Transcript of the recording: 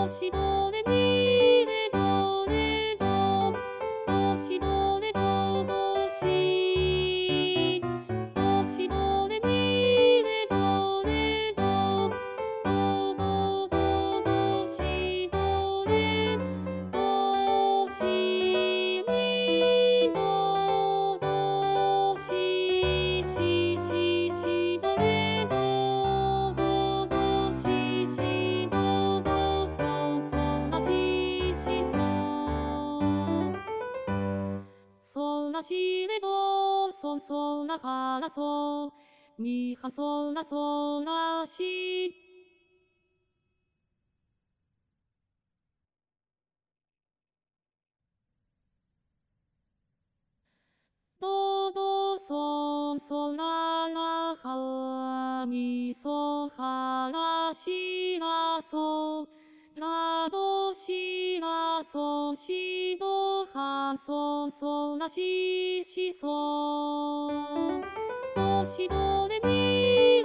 しどれみれどれどどしどれどどしどしどれみれどれどどどどどしどれどしみどどししししどれどどどししどどそそらししそらしれどそらからそみはそらしどどそららはみそはらしらそらどしらそしどはそらししそどしどれみ